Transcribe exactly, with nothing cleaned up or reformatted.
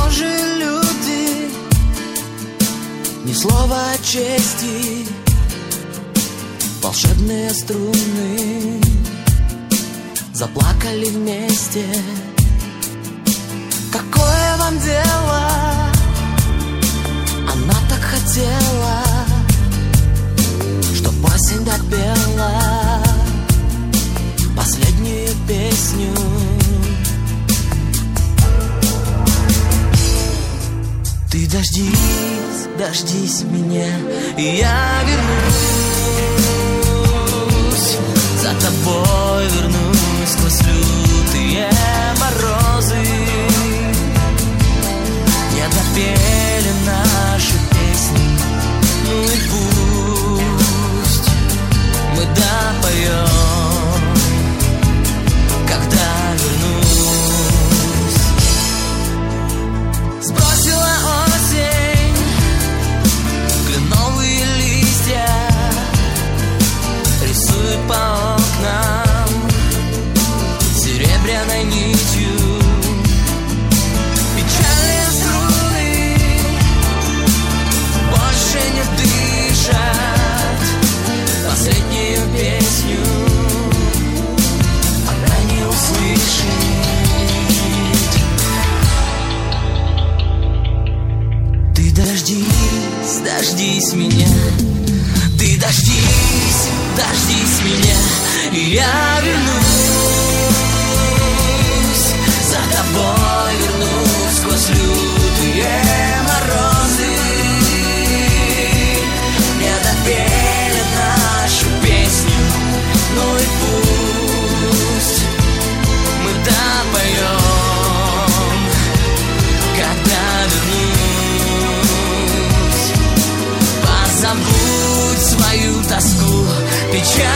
похожие люди, ни слова чести, волшебные струны заплакали вместе. Какое вам дело? Она так хотела, чтоб осень допела последнюю песню. Ты дождись, дождись меня, и я вернусь. За тобой вернусь сквозь лютые морозы. Не допели наши песни, ну и пусть мы допоем, когда вернусь. Сбросила осень кленовые листья, рисует по окнам серебряной нитью. Печальные струны больше не дышат последнюю песню, она не услышит. Ты дождись, дождись меня, ты дождись, дождись меня, и я вернусь. За тобой вернусь сквозь лютые морозы. Не допели нашу песню, ну и пусть мы допоем, когда вернусь. Позабудь свою тоску, печаль